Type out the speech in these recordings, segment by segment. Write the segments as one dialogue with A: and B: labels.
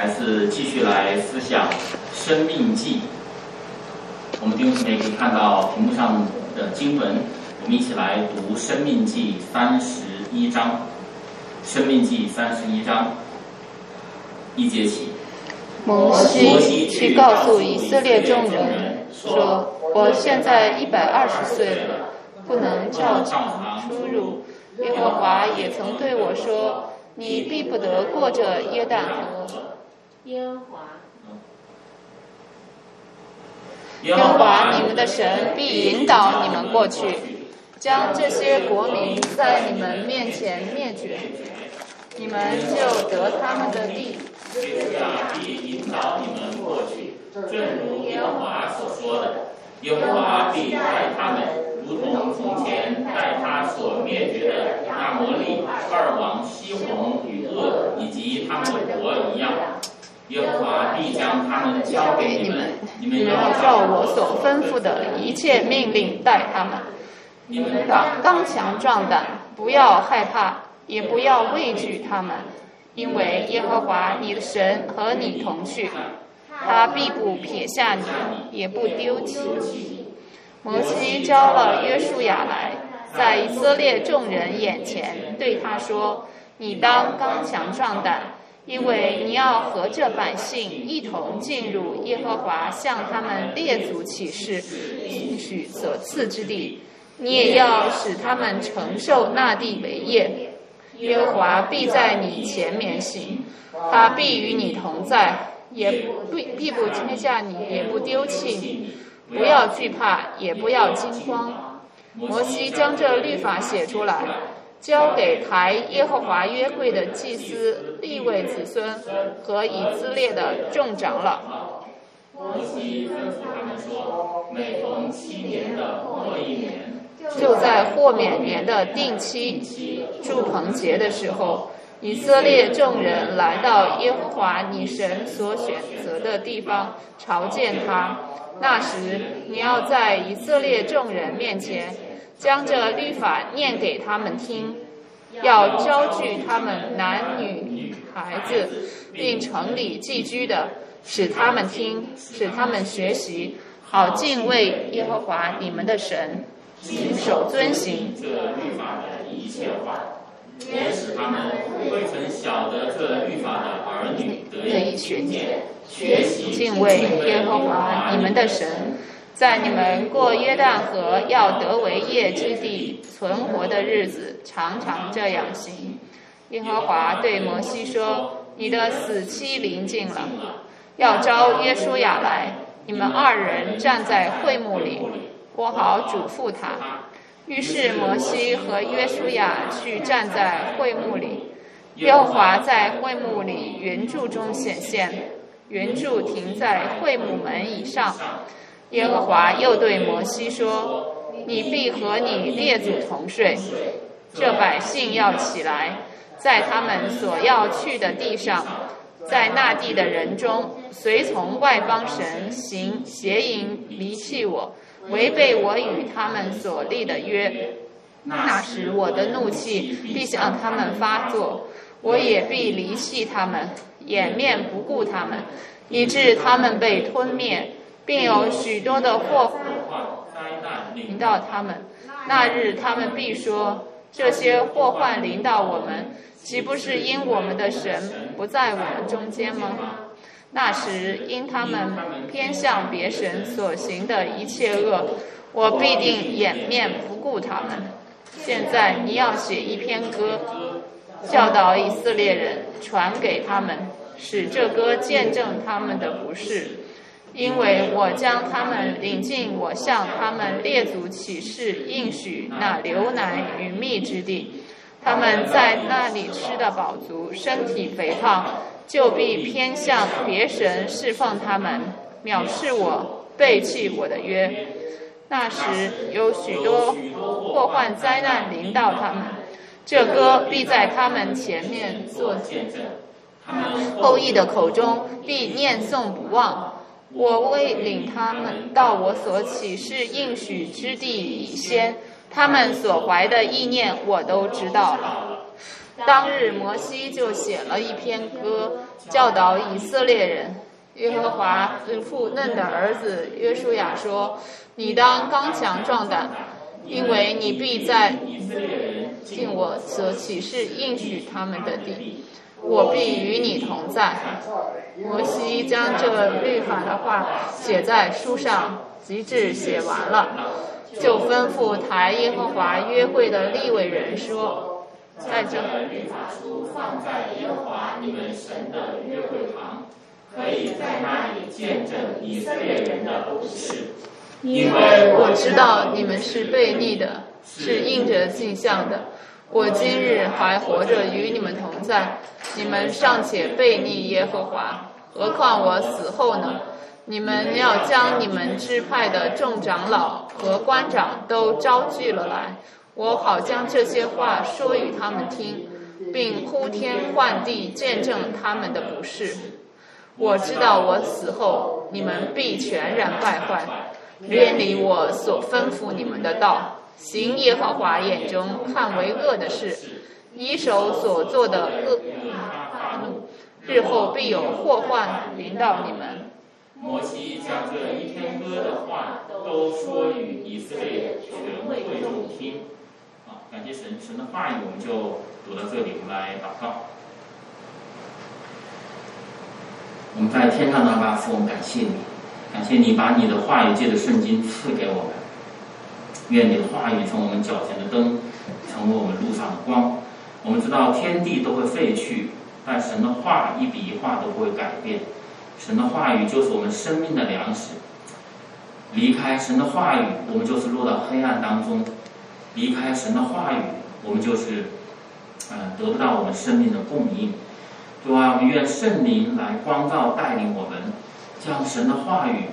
A: 是继续来思想生命记。我们弟兄姊妹可以看到屏幕上的经文，我们一起来读生命记31章。生命记31章1节起。
B: 摩西去告诉以色列众人说：我现在120岁了，不能照常出入。耶和华也曾对我说：你必不得过这约旦河。耶和华你们的神必引导你们过去，将这些国民在你们面前灭绝，你们就得他们的地。
A: 必引导你们过去，正如耶和华所说的，耶和华必带他们，如同从前带他所灭绝的亚摩利、二王西宏与噩以及他们的国一样。耶和华必将他们交给你们，你们要
B: 照我所吩咐的一切命令待他们。你们刚强壮胆，不要害怕，也不要畏惧他们，因为耶和华你的神和你同去，他必不撇下你，也不丢弃你。摩西招了约书亚来，在以色列众人眼前对他说：你当刚强壮胆，因为你要和这百姓一同进入耶和华向他们列祖起誓应许所赐之地，你也要使他们承受那地为业。耶和华必在你前面行，他必与你同在，也必不撇下你，也不丢弃你。不要惧怕，也不要惊慌。摩西将这律法写出来，交给抬耶和华约柜的祭司利未子孙和以色列的众长老。
A: 摩西吩咐他们说：每逢7年的过一年，
B: 就在豁免年的定期住棚节的时候，以色列众人来到耶和华你神所选择的地方朝见他。那时你要在以色列众人面前将这律法念给他们听，要招聚他们男女孩子，并城里寄居的，使他们听，使他们学习，好敬畏耶和华你们的神，谨守遵行
A: 这律法的一切话，也使他们未曾晓得这律法的儿女得以学念，学习
B: 敬畏耶和华你们的神，在你们过约旦河要得为业之地存活的日子，常常这样行。耶和华对摩西说：你的死期临近了，要招约书亚来，你们2人站在会幕里，我好嘱咐他。于是摩西和约书亚去站在会幕里，耶和华在会幕里云柱中显现，云柱停在会幕门以上。耶和华又对摩西说：你必和你列祖同睡，这百姓要起来，在他们所要去的地上，在那地的人中随从外邦神行邪淫，离弃我，违背我与他们所立的约。那时我的怒气必向他们发作，我也必离弃他们，掩面不顾他们，以致他们被吞灭，并有许多的祸患临到他们。那日他们必说：这些祸患临到我们，岂不是因我们的神不在我们中间吗？那时因他们偏向别神所行的一切恶，我必定掩面不顾他们。现在你要写一篇歌，教导以色列人，传给他们，使这歌见证他们的不是。因为我将他们领进我向他们列祖起誓应许那流奶与蜜之地，他们在那里吃得饱足，身体肥胖，就必偏向别神侍奉他们，藐视我，背弃我的约。那时有许多祸患灾难临到他们，这歌必在他们前面做见证，后裔的口中必念诵不忘。我未领他们到我所起誓应许之地以先，他们所怀的意念我都知道了。 当日摩西就写了一篇歌，教导以色列人。耶和华吩咐嫩的儿子约书亚说：你当刚强壮胆，因为你必在以色列人尽我所启示应许他们的地，我必与你同在。摩西将这律法的话写在书上，及至写完了，就吩咐抬耶和华约会的利未人说：在这
A: 律法书放在耶和华你们神的约会旁，可以在那里见证以色列人的不是。
B: 因为我知道你们是悖逆的，是应着镜像的。我今日还活着与你们同在，你们尚且悖逆耶和华，何况我死后呢？你们要将你们支派的众长老和官长都招聚了来，我好将这些话说与他们听，并呼天唤地见证他们的不是。我知道我死后，你们必全然败坏，远离我所吩咐你们的道，行耶和华眼中看为恶的事，以手所做的恶发怒，日后必有祸患临到你们。
A: 摩西将这一篇歌的话都说与以色列全会众听。感谢神，神的话语我们就读到这里，我们来祷告。我们在天上的阿爸父，我们感谢你，感谢你把你的话语借着圣经赐给我们。愿你的话语成我们脚前的灯，成为我们路上的光。我们知道天地都会废去，但神的话一笔一画都不会改变。神的话语就是我们生命的粮食。离开神的话语，我们就是落到黑暗当中；离开神的话语，我们就是得不到我们生命的供应。主啊，我们愿圣灵来光照带领我们，将神的话语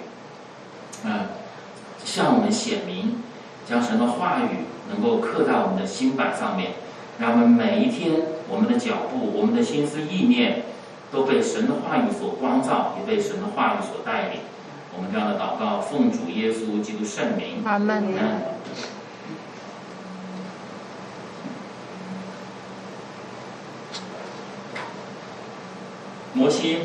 A: 向我们显明，将神的话语能够刻在我们的心板上面，让我们每一天我们的脚步，我们的心思意念都被神的话语所光照，也被神的话语所带领。我们这样的祷告，奉主耶稣基督圣名，
B: 阿们。
A: 摩西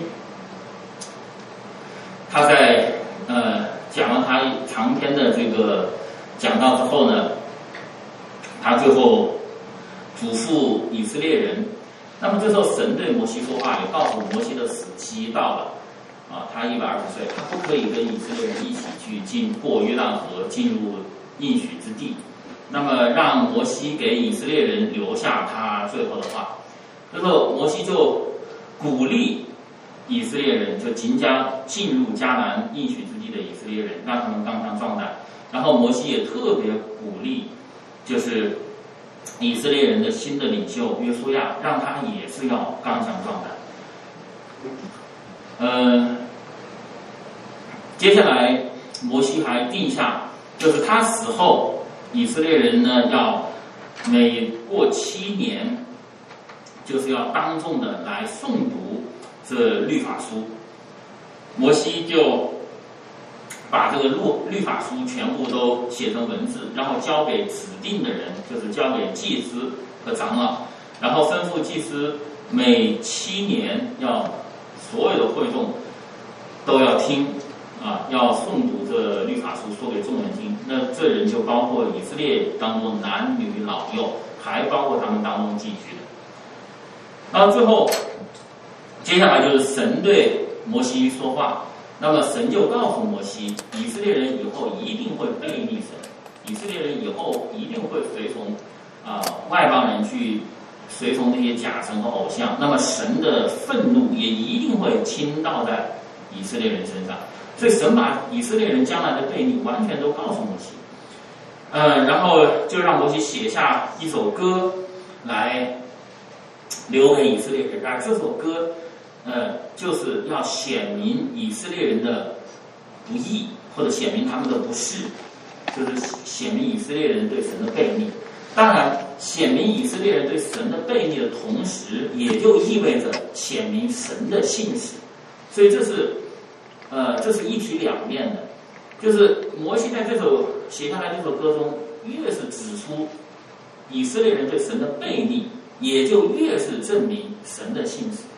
A: 他在讲了他长篇的这个讲道之后呢，他最后嘱咐以色列人。那么这时候神对摩西说话，也告诉摩西的死期到了他120岁，他不可以跟以色列人一起去过约旦河，进入应许之地。那么让摩西给以色列人留下他最后的话。这时候摩西就鼓励以色列人，就即将进入迦南应许之地的以色列人，让他们刚强壮胆。然后摩西也特别鼓励，就是以色列人的新的领袖约书亚，让他也是要刚强壮胆。接下来摩西还定下，就是他死后，以色列人呢要每过7年，就是要当众的来诵读这律法书。摩西就把这个律法书全部都写成文字，然后交给指定的人，就是交给祭司和长老，然后吩咐祭司每7年要所有的会众都要听要诵读这律法书，说给众人听。那这人就包括以色列当中男女老幼，还包括他们当中寄居的。然后最后接下来就是神对摩西说话。那么神就告诉摩西，以色列人以后一定会背逆神，以色列人以后一定会随从外邦人去随从那些假神和偶像，那么神的愤怒也一定会倾倒在以色列人身上。所以神把以色列人将来的背逆完全都告诉摩西，然后就让摩西写下一首歌来留给以色列人。这首歌就是要显明以色列人的不义，或者显明他们的不是，就是显明以色列人对神的背逆。当然，显明以色列人对神的背逆的同时，也就意味着显明神的信实。所以这是一体两面的。就是摩西在写下来这首歌中，越是指出以色列人对神的背逆， 也就越是证明神的信实。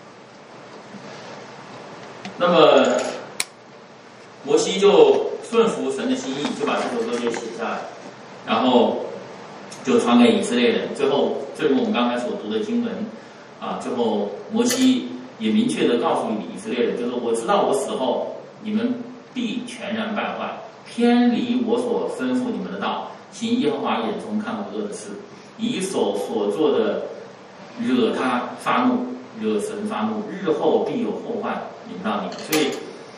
A: 那么摩西就顺服神的心意，就把这首歌就写下来，然后就传给以色列人。最后，正如我们刚才所读的经文啊，最后摩西也明确地告诉以色列人，就是我知道我死后，你们必全然败坏，偏离我所吩咐你们的道，行耶和华眼中看为恶的事，以手所做的惹他发怒，惹神发怒，日后必有祸患临到你。所以，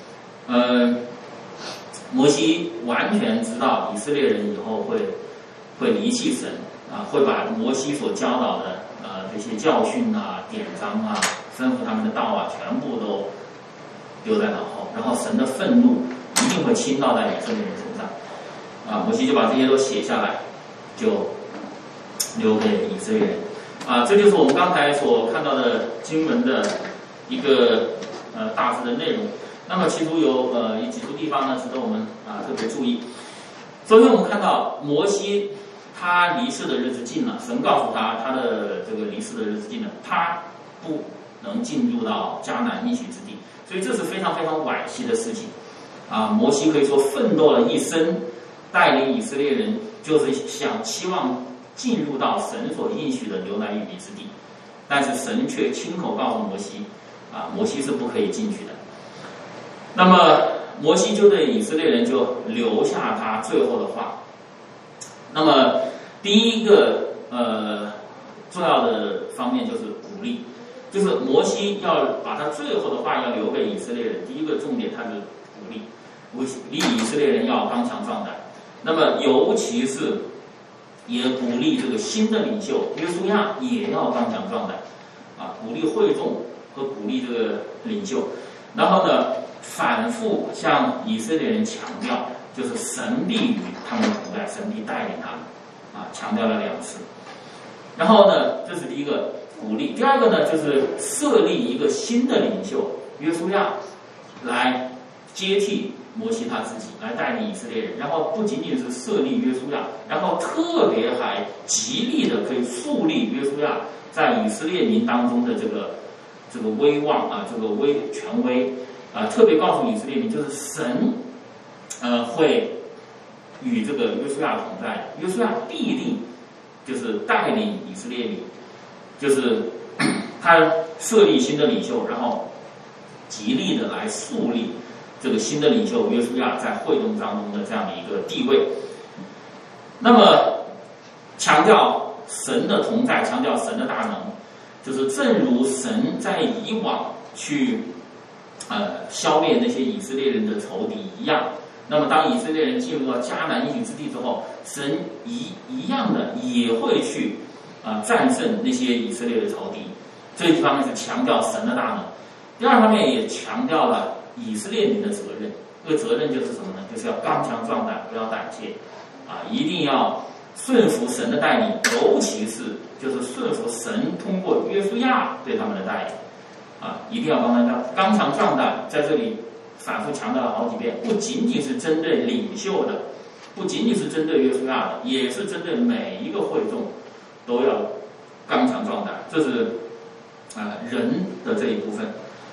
A: 摩西完全知道以色列人以后会离弃神啊，会把摩西所教导的这些教训啊、典章啊、吩咐他们的道啊，全部都丢在脑后，然后神的愤怒一定会倾倒在以色列人身上啊。摩西就把这些都写下来，就留给以色列人啊。这就是我们刚才所看到的经文的一个大致的内容。那么其中有几处地方呢，值得我们特别注意。首先我们看到摩西他离世的日子近了，神告诉他他的这个离世的日子近了，他不能进入到迦南应许之地，所以这是非常非常惋惜的事情啊。摩西可以说奋斗了一生，带领以色列人，就是期望进入到神所应许的流奶与蜜之地，但是神却亲口告诉摩西啊，摩西是不可以进去的。那么摩西就对以色列人就留下他最后的话。那么第一个重要的方面就是鼓励，就是摩西要把他最后的话要留给以色列人。第一个重点，他是鼓励以色列人要刚强壮胆。那么尤其是也鼓励这个新的领袖约书亚也要刚强壮胆啊，鼓励会众和鼓励这个领袖。然后呢，反复向以色列人强调，就是神必与他们同在，神必带领他们啊，强调了2次。然后呢，这是第一个鼓励。第二个呢，就是设立一个新的领袖约书亚来接替摩西他自己，来带领以色列人。然后不仅仅是设立约书亚，然后特别还极力的可以树立约书亚在以色列民当中的这个威望啊，这个权威啊，特别告诉以色列民，就是神会与这个约书亚同在，约书亚必定就是带领以色列民，就是他设立新的领袖，然后极力的来树立这个新的领袖约书亚在会众当中的这样的一个地位。那么强调神的同在，强调神的大能，就是正如神在以往去消灭那些以色列人的仇敌一样，那么当以色列人进入到迦南应许之地之后，神一样的也会去战胜那些以色列的仇敌。这一方面是强调神的大能，第二方面也强调了以色列民的责任。这个责任就是什么呢？就是要刚强壮胆，不要胆怯啊，一定要顺服神的带领，尤其是就是顺服神通过约书亚对他们的带领啊，一定要刚强壮胆。在这里反复强调了好几遍，不仅仅是针对领袖的，不仅仅是针对约书亚的，也是针对每一个会众都要刚强壮胆。这是人的这一部分。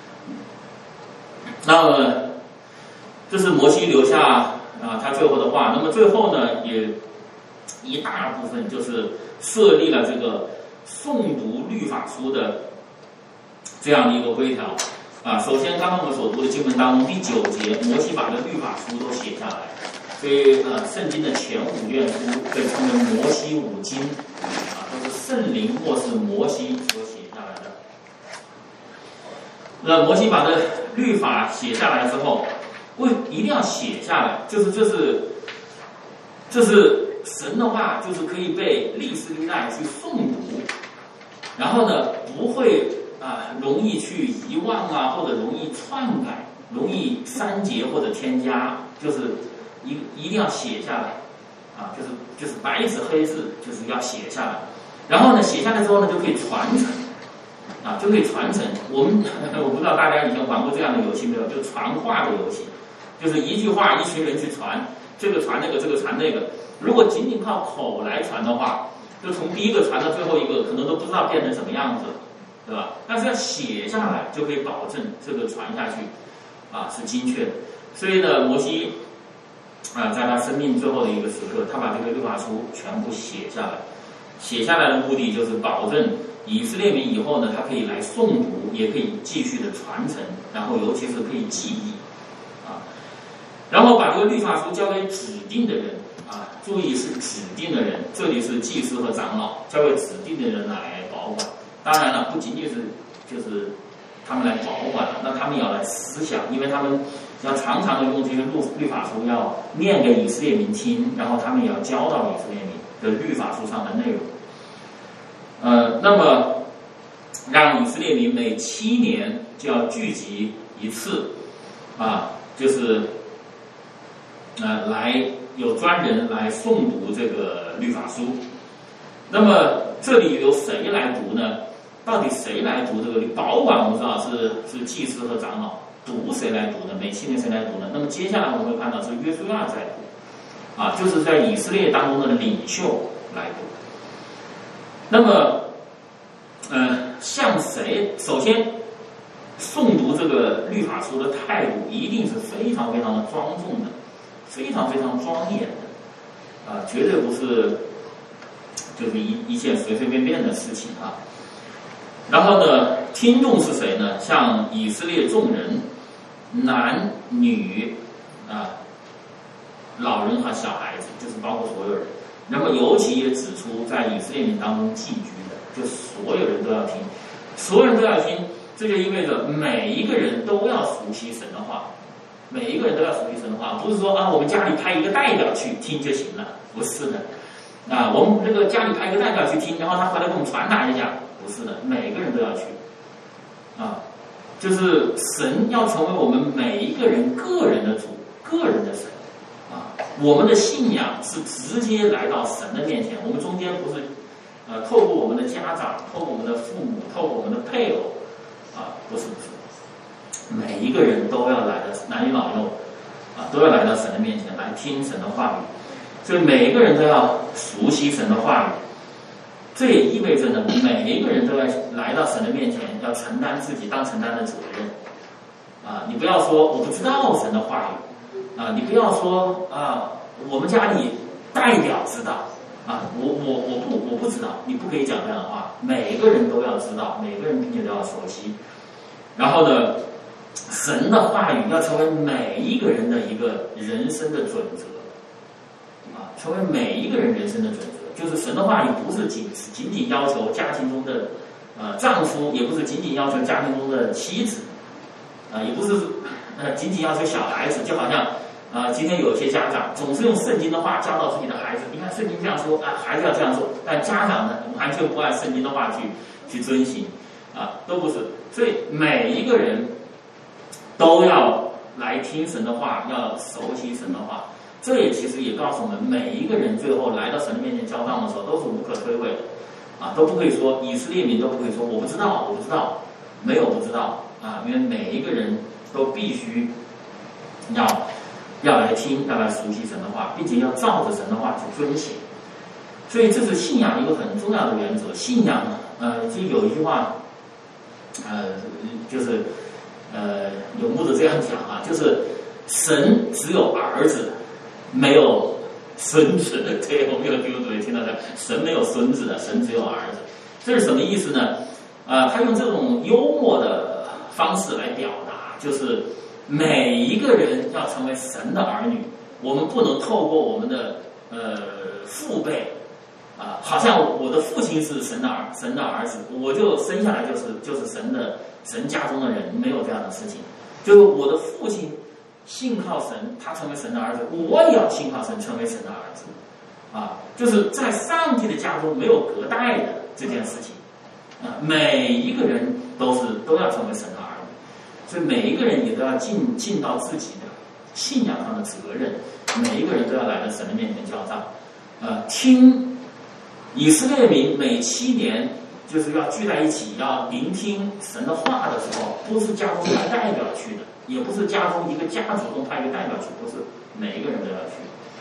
A: 那么这是摩西留下他最后的话。那么最后呢，也一大部分就是设立了这个诵读律法书的这样的一个规条啊。首先，刚刚我们所读的经文当中第9节，摩西把这律法书都写下来，所以圣经的前5卷书被称为摩西5经啊，都是圣灵或是摩西所写下来的。那摩西把这律法写下来之后，一定要写下来，就是这是神的话，就是可以被历世历代去诵读，然后呢不会容易去遗忘啊，或者容易篡改，容易删节或者添加，就是一定要写下来啊，就是白纸黑字，就是要写下来。然后呢，写下来之后呢，就可以传承啊，就可以传承。我不知道大家以前玩过这样的游戏没有，就传话的游戏，就是一句话一群人去传，这个传那个，这个传那个。如果仅仅靠口来传的话， 就从第一个传到最后一个，可能都不知道变成什么样子，对吧？但是要写下来，就可以保证这个传下去是精确的。所以呢，摩西在他生命最后的一个时刻，他把这个律法书全部写下来。写下来的目的就是保证以色列民以后呢，他可以来诵读，也可以继续的传承，然后尤其是可以记忆然后把这个律法书交给指定的人注意是指定的人，这里是祭司和长老，交给指定的人来保管。当然了，不仅仅是就是他们来保管了，那他们也要来思想，因为他们要常常的用这些律法书要念给以色列民听，然后他们也要教导以色列民的律法书上的内容。那么让以色列民每7年就要聚集一次就是来有专人来诵读这个律法书。那么这里由谁来读呢？到底谁来读这个保管？我们知道是祭司和长老，读谁来读呢？每7年谁来读呢？那么接下来我们会看到是约书亚在读就是在以色列当中的领袖来读。那么向谁？首先诵读这个律法书的态度一定是非常非常的庄重的，非常非常庄严的绝对不是就是一件随随便便的事情然后呢，听众是谁呢？像以色列众人，男女老人和小孩子，就是包括所有人。那么尤其也指出，在以色列民当中寄居的，就所有人都要听，所有人都要听。这就意味着每一个人都要熟悉神的话，每一个人都要熟悉神的话，不是说我们家里派一个代表去听就行了，不是的我们这个家里派一个代表去听，然后他回来给我们传达一下，不是的，每个人都要去就是神要成为我们每一个人个人的主，个人的神我们的信仰是直接来到神的面前，我们中间不是透过我们的家长，透过我们的父母，透过我们的配偶不是，每一个人都要来的，男女老幼都要来到神的面前来听神的话语，所以每一个人都要熟悉神的话语。这也意味着呢，每一个人都要来到神的面前，要承担自己当承担的责任你不要说我不知道神的话语你不要说我们家里代表知道我不知道，你不可以讲这样的话。每个人都要知道，每个人并且都要熟悉。然后呢，神的话语要成为每一个人的一个人生的准则成为每一个人人生的准则。就是神的话语不是仅仅要求家庭中的丈夫，也不是仅仅要求家庭中的妻子也不是仅仅要求小孩子。就好像今天有些家长总是用圣经的话教导自己的孩子，你看圣经这样说孩子要这样做，但家长呢完全不按圣经的话去遵行都不是。所以每一个人都要来听神的话，要熟悉神的话。这也其实也告诉我们，每一个人最后来到神的面前交账的时候都是无可推诿的都不可以说，以色列民都不可以说我不知道，没有不知道因为每一个人都必须要来听，要来熟悉神的话，并且要照着神的话去遵行。所以这是信仰一个很重要的原则。信仰就有一句话就是有牧者这样讲就是神只有儿子没有孙子。对，我们有基督徒也听到的，神没有孙子的，神只有儿子。这是什么意思呢？他用这种幽默的方式来表达，就是每一个人要成为神的儿女。我们不能透过我们的父辈好像我的父亲是神的儿子，我就生下来就是神家中的人，没有这样的事情。就是我的父亲信靠神，他成为神的儿子，我也要信靠神，成为神的儿子就是在上帝的家中没有隔代的这件事情每一个人都要成为神的儿女。所以每一个人也都要尽到自己的信仰上的责任，每一个人都要来到神的面前交账听以色列民每7年就是要聚在一起，要聆听神的话的时候，不是家中派代表去的，也不是家中一个家主动派一个代表去，不是，每一个人都要去。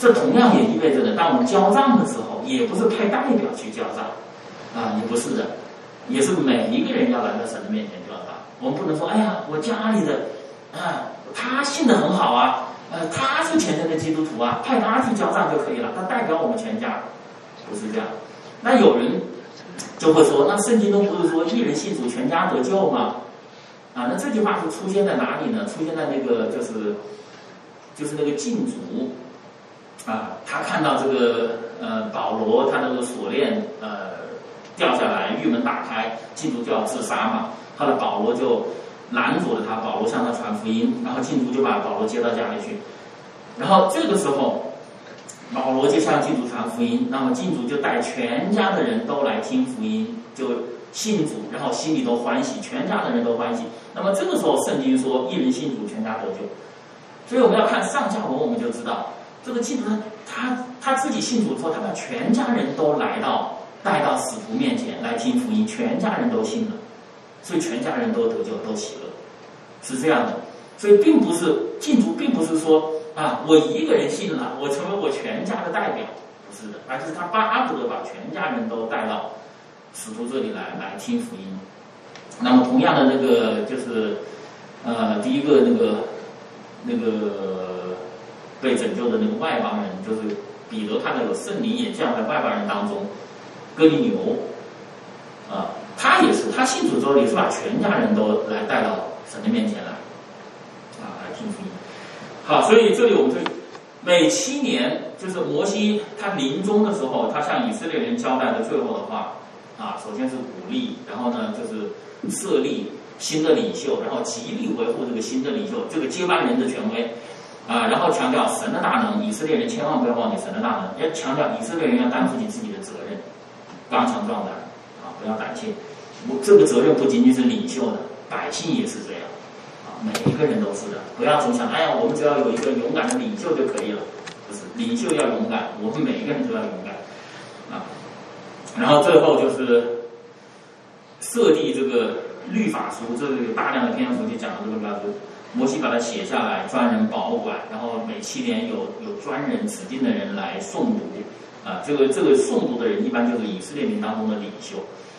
A: 这同样也意味着呢，当我们交账的时候，也不是派代表去交账，也不是的，也是每一个人要来到神的面前交账。我们不能说，哎呀，我家里的他信得很好啊，他是虔诚的基督徒啊，派他去交账就可以了，他代表我们全家，不是这样。那有人就会说，那圣经中不是说一人信主全家得救吗？那这句话是出现在哪里呢？出现在那个就是那个禁足他看到这个保罗他那个锁链掉下来，狱门打开，禁足就要自杀嘛。后来保罗就拦阻了他，保罗向他传福音，然后禁足就把保罗接到家里去。然后这个时候，保罗就向禁足传福音，那么禁足就带全家的人都来听福音，就信主，然后心里都欢喜，全家的人都欢喜。那么这个时候，圣经说一人信主，全家得救。所以我们要看上下文，我们就知道这个基督他自己信主之后，他把全家人都带到使徒面前来听福音，全家人都信了，所以全家人都得救，都喜乐，是这样的。所以并不是信主，并不是说我一个人信了，我成为我全家的代表，不是的，而是他巴不得把全家人都带到使徒这里来听福音。那么同样的那个就是第一个那个被拯救的那个外邦人，就是彼得看到有圣灵也降在外邦人当中，哥尼流他也是，他信主之后也是把全家人都来带到神的面前来听福音。好，所以这里我们每7年，就是摩西他临终的时候，他向以色列人交代的最后的话首先是鼓励，然后呢就是设立新的领袖，然后极力维护这个新的领袖，这个接班人的权威然后强调神的大能，以色列人千万不要忘记神的大能，要强调以色列人要担负起自己的责任，刚强壮胆不要胆怯。这个责任不仅仅是领袖的，百姓也是这样每一个人都是的，不要总想我们只要有一个勇敢的领袖就可以了，不是，领袖要勇敢，我们每一个人都要勇敢然后最后就是设立这个律法书，这个有大量的篇幅去讲这个律法书，摩西把它写下来，专人保管，然后每7年有专人指定的人来诵读这个诵读的人一般就是以色列民当中的领袖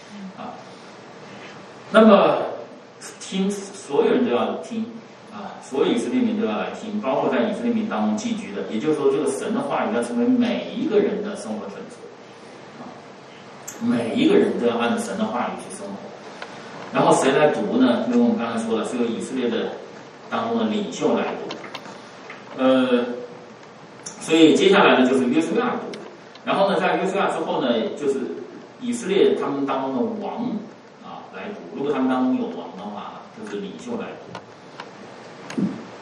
A: 那么听所有人都要听所有以色列民都要来听，包括在以色列民当中寄居的，也就是说这个神的话语要成为每一个人的生活准则每一个人都要按照神的话语去生活。然后谁来读呢？因为我们刚才说了，是由以色列的当中的领袖来读所以接下来呢就是约书亚读，然后呢在约书亚之后呢，就是以色列他们当中的王来读，如果他们当中有王的话，就是领袖来读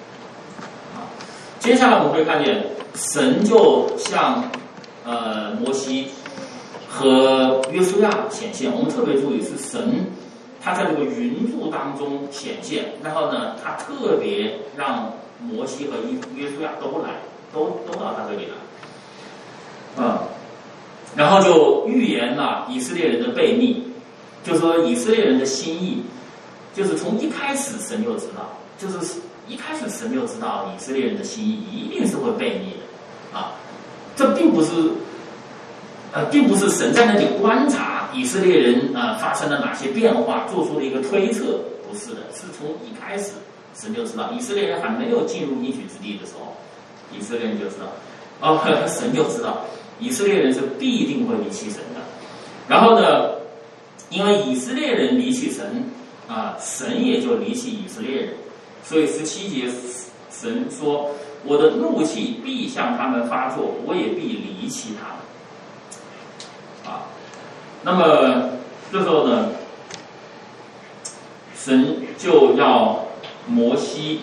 A: 接下来我们会看见神就向摩西和约书亚显现，我们特别注意是神他在这个云柱当中显现，然后呢他特别让摩西和约书亚都到他这里来然后就预言了以色列人的悖逆，就说以色列人的心意，就是从一开始神就知道，就是一开始神就知道以色列人的心意一定是会悖逆的这并不是神在那里观察以色列人发生了哪些变化做出的一个推测，不是的，是从一开始神就知道，以色列人还没有进入应许之地的时候，以色列人就知道神就知道以色列人是必定会离弃神的。然后呢，因为以色列人离弃神神也就离弃以色列人，所以17节神说我的怒气必向他们发作，我也必离弃他们那么这时候呢，神就要摩西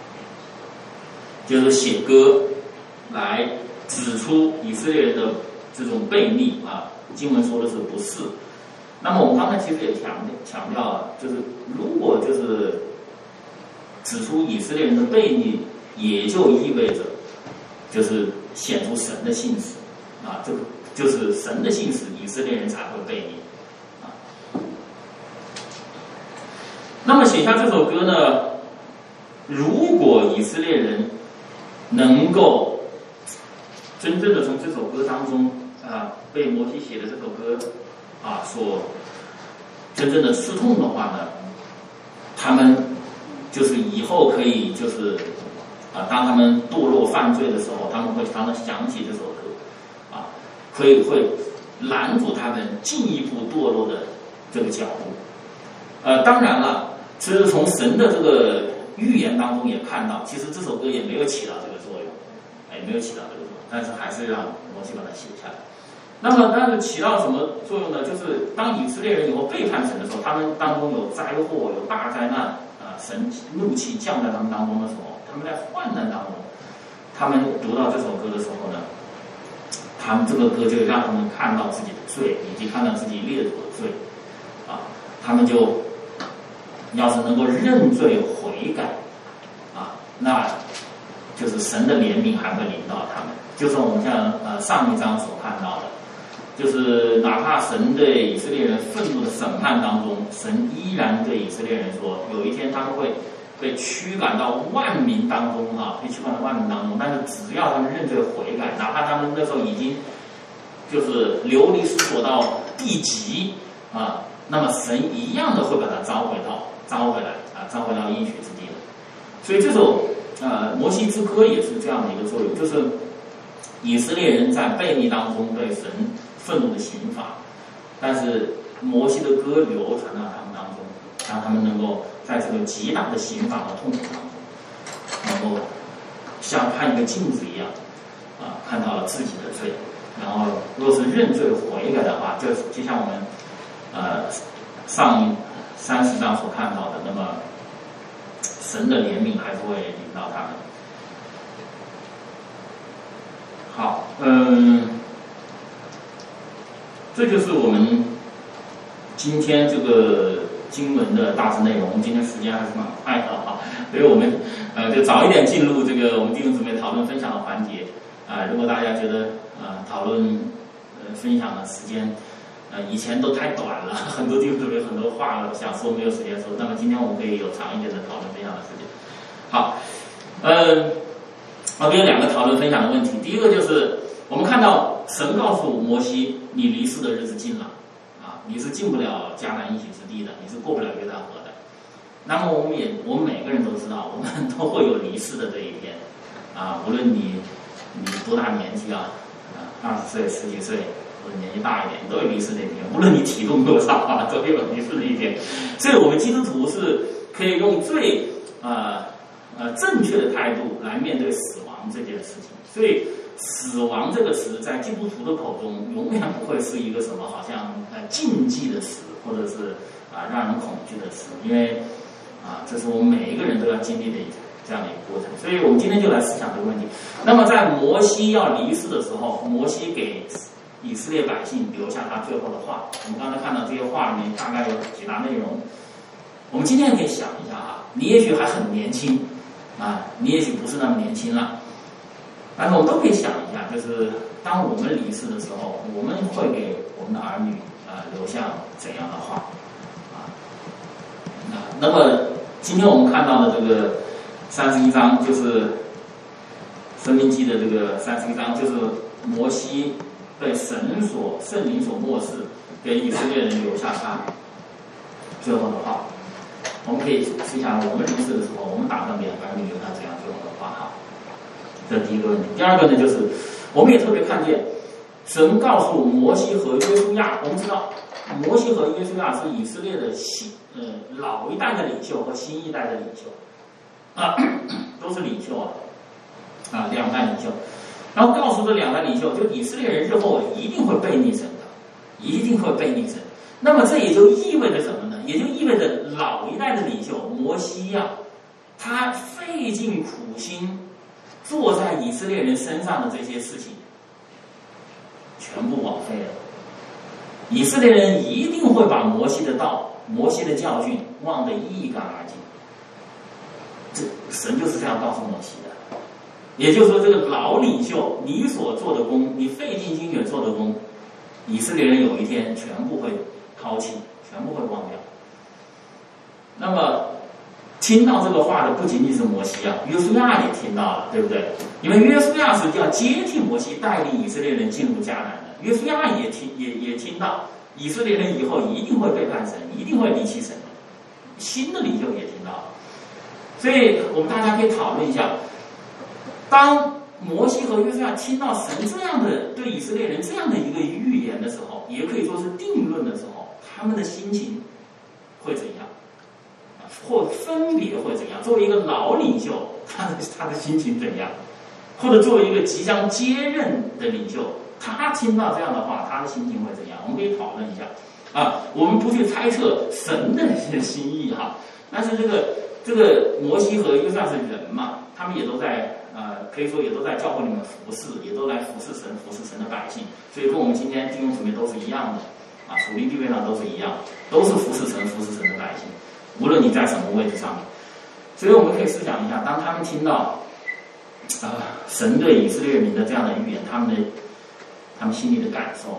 A: 就是写歌来指出以色列人的这种悖逆经文说的是不是。那么我们刚才其实也强调了，就是如果就是指出以色列人的悖逆，也就意味着就是显出神的信实这个就是神的信实，以色列人才会悖逆那么写下这首歌呢，如果以色列人能够真正的从这首歌当中被摩西写的这首歌所真正的刺痛的话呢，他们就是以后可以就是当他们堕落犯罪的时候，他们会常常想起这首歌会拦阻他们进一步堕落的这个脚步。当然了，其实从神的这个预言当中也看到，其实这首歌也没有起到这个作用，也没有起到这个作用，但是还是让摩西把它写下来。那么但是起到什么作用呢？就是当以色列人以后背叛神的时候，他们当中有灾祸，有大灾难神怒气降在他们当中的时候，他们在患难当中，他们读到这首歌的时候呢，他们这个歌就让他们看到自己的罪，以及看到自己列祖的罪他们就要是能够认罪悔改那就是神的怜悯还会临到他们。就是我们像上一章所看到的，就是哪怕神对以色列人愤怒的审判当中，神依然对以色列人说，有一天他们会被驱赶到万民当中被驱赶到万民当中，但是只要他们认罪悔改，哪怕他们那时候已经就是流离失所到地极那么神一样的会把他召回来召回到应许之地的。所以这首摩西之歌也是这样的一个作用，就是以色列人在悖逆当中对神愤怒的刑罚，但是摩西的歌流传到他们当中，让他们能够在这个极大的刑罚和痛苦当中，能够像看一个镜子一样看到了自己的罪，然后若是认罪悔改的话，就像我们上30章所看到的，那么神的怜悯还是会领到他们。好，这就是我们今天这个经文的大致内容。今天时间还是蛮快的所以我们就早一点进入这个我们弟兄姊妹讨论分享的环节如果大家觉得讨论分享的时间以前都太短了，很多弟兄姊妹很多话想说没有时间说，那么今天我们可以有长一点的讨论分享的时间。好，我们有2个讨论分享的问题。第一个就是我们看到神告诉摩西，你离世的日子近了你是进不了迦南应许之地的，你是过不了约旦河的。那么我们每个人都知道，我们都会有离世的这一天无论你多大年纪20岁、10几岁，或者年纪大一点，都有离世那一天。无论你体重多少都有离世的一天。所以我们基督徒是可以用最正确的态度来面对死亡这件事情。所以死亡这个词在基督徒的口中永远不会是一个什么好像禁忌的词，或者是让人恐惧的词，因为这是我们每一个人都要经历的这样的一个过程。所以我们今天就来思想这个问题。那么在摩西要离世的时候，摩西给以色列百姓留下他最后的话，我们刚才看到这些话里面大概有几大内容。我们今天可以想一下你也许还很年轻你也许不是那么年轻了，但是我们都可以想一下，就是当我们离世的时候，我们会给我们的儿女留下怎样的话那么今天我们看到的这个31章，就是申命记的这个31章，就是摩西被圣灵所默示，给以色列人留下他最后的话。我们可以思想，我们离世的时候，我们打算给儿女留下怎样最后的话这是第一个问题。第二个呢，就是我们也特别看见神告诉摩西和约书亚，我们知道摩西和约书亚是以色列的老一代的领袖和新一代的领袖都是领袖2代领袖，然后告诉这2代领袖，就以色列人日后一定会背逆神的，一定会背逆神。那么这也就意味着什么呢？也就意味着老一代的领袖摩西他费尽苦心做在以色列人身上的这些事情全部枉费了。以色列人一定会把摩西的道、摩西的教训忘得一干二净。这神就是这样告诉摩西的。也就是说，这个老领袖你所做的功，你费尽心血做的功，以色列人有一天全部会抛弃，全部会忘掉。那么
C: 听到这个话的不仅仅是摩西啊，约书亚也听到了，对不对？因为约书亚是要接替摩西带领以色列人进入迦南的，约书亚也听到以色列人以后一定会背叛神，一定会离弃神，新的领袖也听到了。所以我们大家可以讨论一下，当摩西和约书亚听到神这样的对以色列人这样的一个预言的时候，也可以说是定论的时候，他们的心情会怎样？或分别会怎样？作为一个老领袖，他的心情怎样？或者作为一个即将接任的领袖，他听到这样的话，他的心情会怎样？我们可以讨论一下啊。我们不去猜测神的心意哈，但是这个摩西和约书亚是人嘛，他们也都在可以说也都在教会里面服侍，也都来服侍神的百姓，所以跟我们今天弟兄姊妹都是一样的啊，属灵地位上都是一样，都是服侍神的百姓。无论你在什么位置上面，所以我们可以思想一下，当他们听到神对以色列民的这样的预言，他们心里的感受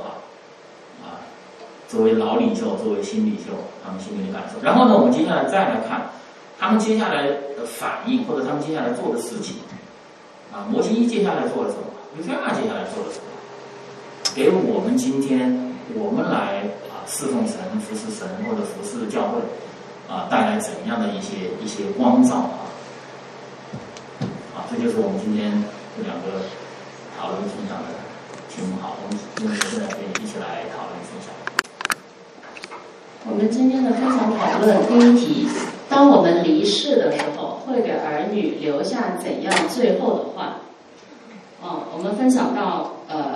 C: 作为老领袖，作为新领袖，他们心里的感受。然后呢，我们接下来再来看他们接下来的反应，或者他们接下来做的事情摩西接下来做了什么？约书亚接下来做了什么？给我们今天我们来侍奉神、服侍神或者服侍教会带来怎样的一些光照这就是我们今天这两个讨论分享的题目。好，我们现在可以一起来讨论分享。
D: 我们今天的分享讨论第一题：当我们离世的时候，会给儿女留下怎样最后的话？我们分享到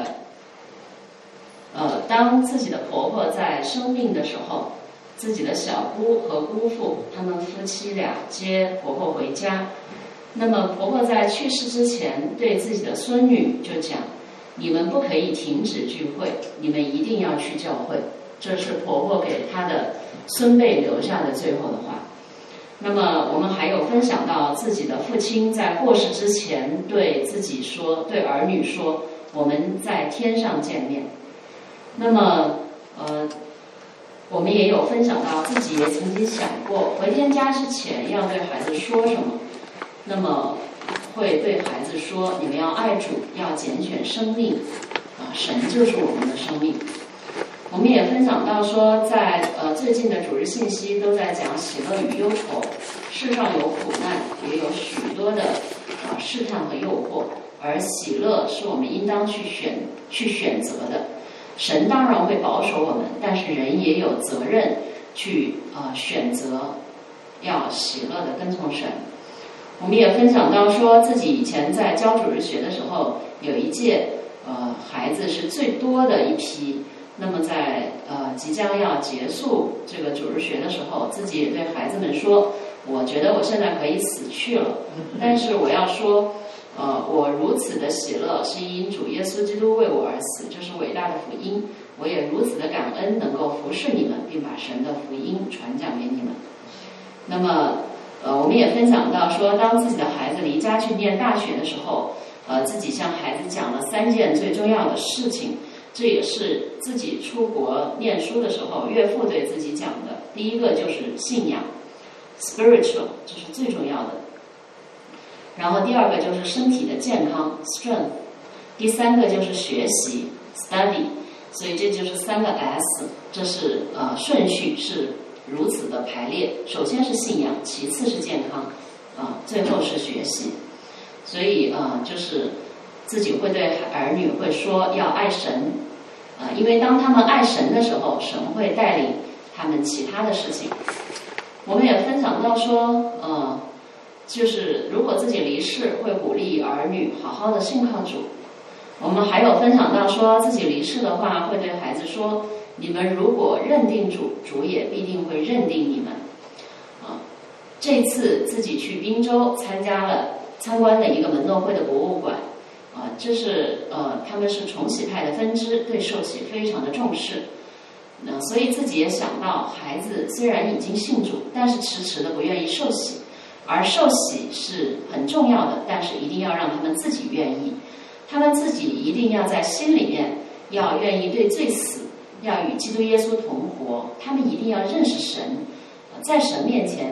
D: 当自己的婆婆在生病的时候，自己的小姑和姑父他们夫妻俩接婆婆回家，那么婆婆在去世之前对自己的孙女就讲：你们不可以停止聚会，你们一定要去教会。这是婆婆给她的孙辈留下的最后的话。那么我们还有分享到自己的父亲在过世之前对自己说，对儿女说：我们在天上见面。那么我们也有分享到自己也曾经想过，回天家之前要对孩子说什么。那么会对孩子说：你们要爱主，要拣选生命神就是我们的生命。我们也分享到说，在最近的主日信息都在讲喜乐与忧愁，世上有苦难，也有许多的试探和诱惑，而喜乐是我们应当去选择的。神当然会保守我们，但是人也有责任去选择要喜乐的跟从神。我们也分享到说，自己以前在教主日学的时候，有一届孩子是最多的一批。那么在即将要结束这个主日学的时候，自己也对孩子们说：我觉得我现在可以死去了，但是我要说我如此的喜乐是因主耶稣基督为我而死，这是伟大的福音。我也如此的感恩能够服侍你们，并把神的福音传讲给你们。那么我们也分享到说，当自己的孩子离家去念大学的时候，自己向孩子讲了3件最重要的事情。这也是自己出国念书的时候岳父对自己讲的。第一个就是信仰 spiritual， 这是最重要的。然后第二个就是身体的健康 strength， 第三个就是学习 study。 所以这就是3个 S， 这是顺序是如此的排列，首先是信仰，其次是健康最后是学习。所以就是自己会对儿女会说要爱神因为当他们爱神的时候，神会带领他们其他的事情。我们也分享到说就是如果自己离世，会鼓励儿女好好的信靠主。我们还有分享到说，自己离世的话，会对孩子说：你们如果认定主，主也必定会认定你们这次自己去滨州参观了一个门诺会的博物馆这是他们是重洗派的分支，对受洗非常的重视所以自己也想到，孩子虽然已经信主，但是迟迟的不愿意受洗，而受洗是很重要的，但是一定要让他们自己愿意，他们自己一定要在心里面要愿意对罪死，要与基督耶稣同活，他们一定要认识神，在神面前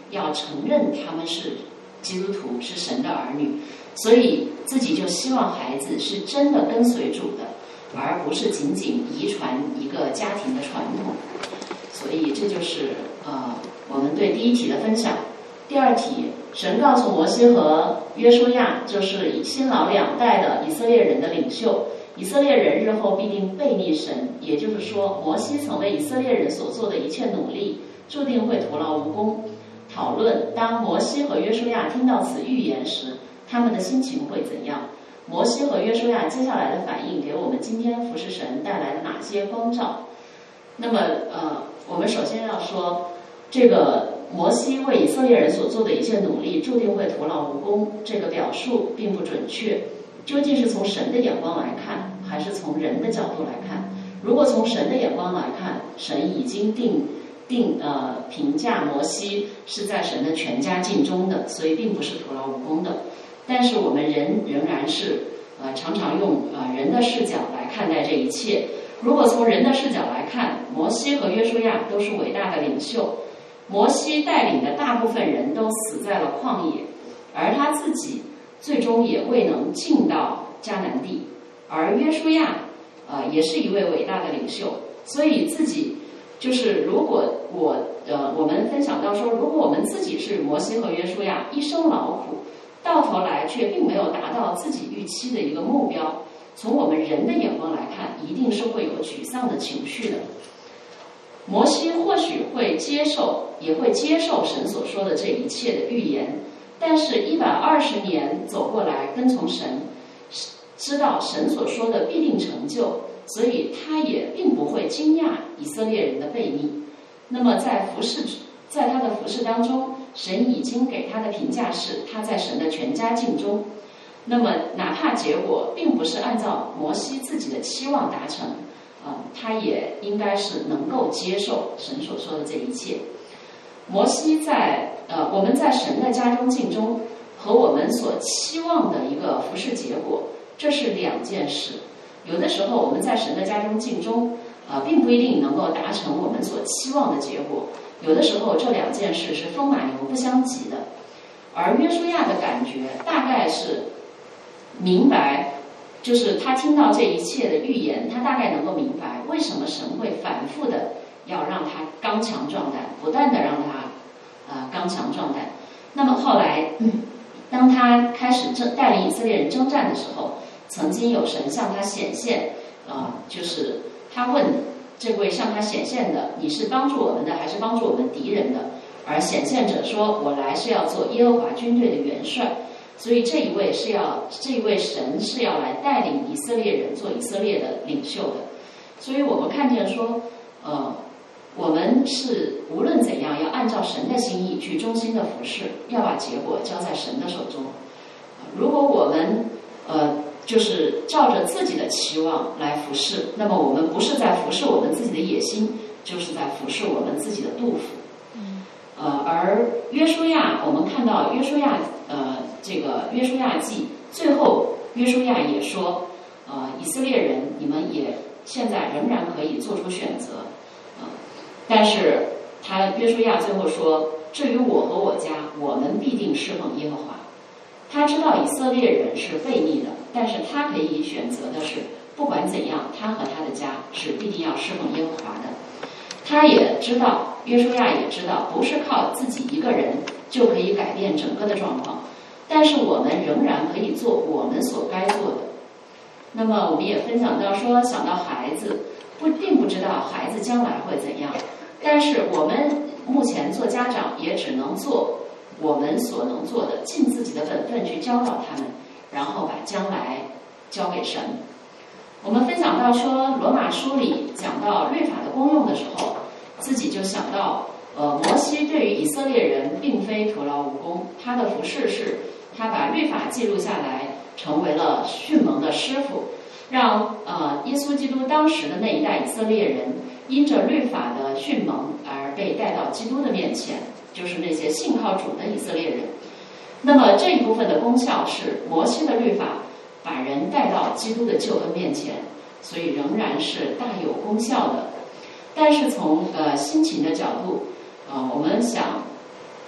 D: 要承认他们是基督徒，是神的儿女，所以自己就希望孩子是真的跟随主的，而不是仅仅遗传一个家庭的传统。所以这就是我们对第一题的分享。第二题，神告诉摩西和约书亚，就是新老两代的以色列人的领袖，以色列人日后必定背逆神，也就是说，摩西曾为以色列人所做的一切努力，注定会徒劳无功。讨论当摩西和约书亚听到此预言时，他们的心情会怎样？摩西和约书亚接下来的反应给我们今天服侍神带来了哪些光照？那么我们首先要说，这个摩西为以色列人所做的一切努力注定会徒劳无功，这个表述并不准确。究竟是从神的眼光来看，还是从人的角度来看？如果从神的眼光来看，神已经评价摩西是在神的全家尽忠的，所以并不是徒劳无功的。但是我们人仍然是常常用人的视角来看待这一切。如果从人的视角来看，摩西和约书亚都是伟大的领袖，摩西带领的大部分人都死在了旷野，而他自己最终也未能进到迦南地。而约书亚也是一位伟大的领袖，所以自己就是如果我们分享到说，如果我们自己是摩西和约书亚，一生劳苦，到头来却并没有达到自己预期的一个目标，从我们人的眼光来看，一定是会有沮丧的情绪的。摩西或许会接受，也会接受神所说的这一切的预言，但是120年走过来跟从神，知道神所说的必定成就，所以他也并不会惊讶以色列人的悖逆。那么在他的服事当中，神已经给他的评价是他在神的全家尽忠。那么哪怕结果并不是按照摩西自己的期望达成，他也应该是能够接受神所说的这一切。摩西我们在神的家中尽忠和我们所期望的一个服事结果，这是两件事。有的时候我们在神的家中尽忠并不一定能够达成我们所期望的结果，有的时候这两件事是风马牛不相及的。而约书亚的感觉大概是明白，就是他听到这一切的预言，他大概能够明白为什么神会反复的要让他刚强壮胆，不断的让他刚强壮胆。那么后来当他开始带领以色列人征战的时候，曾经有神向他显现，就是他问这位向他显现的，你是帮助我们的还是帮助我们敌人的？而显现者说，我来是要做耶和华军队的元帅。所以这一位神是要来带领以色列人做以色列的领袖的。所以我们看见说我们是无论怎样要按照神的心意去忠心的服侍，要把结果交在神的手中。如果我们就是照着自己的期望来服侍，那么我们不是在服侍我们自己的野心，就是在服侍我们自己的肚腹。而约书亚，我们看到约书亚这个约书亚记最后，约书亚也说以色列人，你们也现在仍然可以做出选择但是约书亚最后说，至于我和我家，我们必定侍奉耶和华。他知道以色列人是悖逆的，但是他可以选择的是，不管怎样，他和他的家是必定要侍奉耶和华的。他也知道，约书亚也知道，不是靠自己一个人就可以改变整个的状况，但是我们仍然可以做我们所该做的。那么我们也分享到说，想到孩子并不知道孩子将来会怎样，但是我们目前做家长也只能做我们所能做的，尽自己的本分去教导他们，然后把将来交给神。我们分享到说，罗马书里讲到律法的功用的时候，自己就想到摩西对于以色列人并非徒劳无功，他的服事是他把律法记录下来，成为了训蒙的师傅，让耶稣基督当时的那一代以色列人因着律法的训蒙而被带到基督的面前，就是那些信靠主的以色列人。那么这一部分的功效是摩西的律法把人带到基督的救恩面前，所以仍然是大有功效的。但是从心情的角度我们想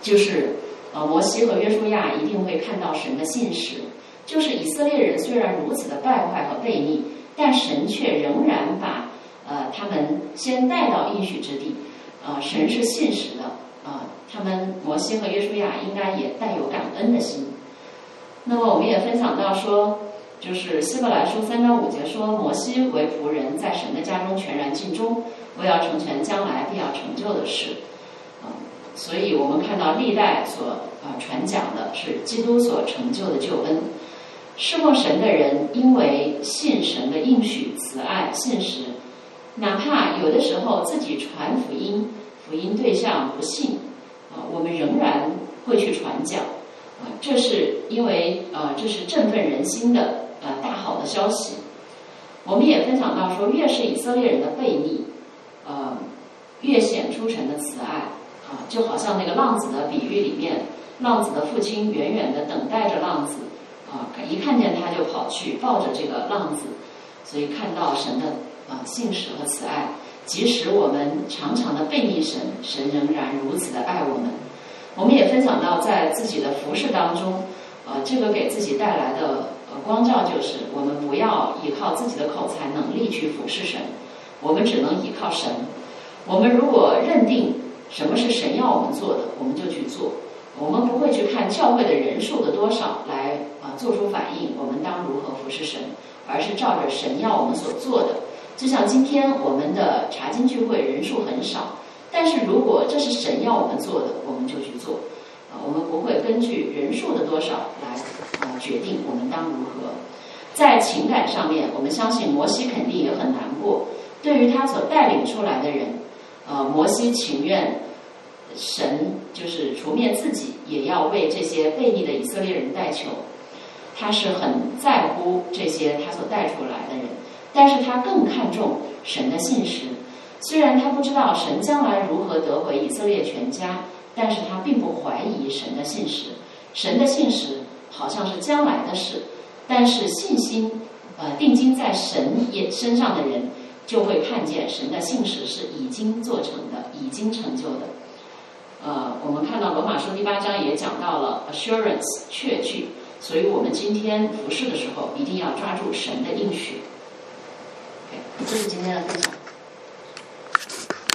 D: 就是摩西和约书亚一定会看到神的信实，就是以色列人虽然如此的败坏和悖逆，但神却仍然把他们先带到应许之地，神是信实的，他们摩西和约书亚应该也带有感恩的心。那么我们也分享到说，就是希伯来书3章5节说，摩西为仆人，在神的家中全然尽忠，为要成全将来必要成就的事。所以我们看到历代所传讲的是基督所成就的救恩。侍奉神的人因为信神的应许、慈爱、信实，哪怕有的时候自己传福音，福音对象不信，我们仍然会去传讲，这是因为这是振奋人心的大好的消息。我们也分享到说，越是以色列人的悖逆，越显出神的慈爱，就好像那个浪子的比喻里面，浪子的父亲远远的等待着浪子，一看见他就跑去抱着这个浪子，所以看到神的信实和慈爱，即使我们常常的悖逆神，神仍然如此的爱我们。我们也分享到在自己的服事当中，这个给自己带来的光照就是，我们不要依靠自己的口才能力去服事神，我们只能依靠神。我们如果认定什么是神要我们做的，我们就去做。我们不会去看教会的人数的多少来做出反应，我们当如何服事神，而是照着神要我们所做的。就像今天我们的查经聚会人数很少，但是如果这是神要我们做的，我们就去做。我们不会根据人数的多少来决定我们当如何。在情感上面，我们相信摩西肯定也很难过。对于他所带领出来的人，摩西情愿神就是除灭自己，也要为这些悖逆的以色列人代求。他是很在乎这些他所带出来的人，但是他更看重神的信实。虽然他不知道神将来如何得回以色列全家，但是他并不怀疑神的信实。神的信实好像是将来的事，但是信心定睛在神身上的人，就会看见神的信实是已经做成的，已经成就的。我们看到罗马书第8章也讲到了 assurance 确据，所以我们今天服事的时候一定要抓住神的应许。这是今天的分享。